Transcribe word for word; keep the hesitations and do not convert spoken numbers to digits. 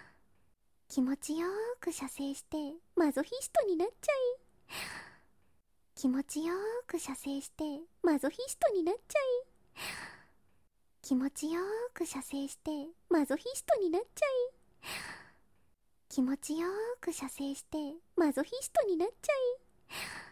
気持ちよーく射精してマゾフィストになっちゃい。気持ちよーく射精してマゾフィストになっちゃい。気持ちよーく射精してマゾフィストになっちゃい。気持ちよーく射精してマゾフィストになっちゃい。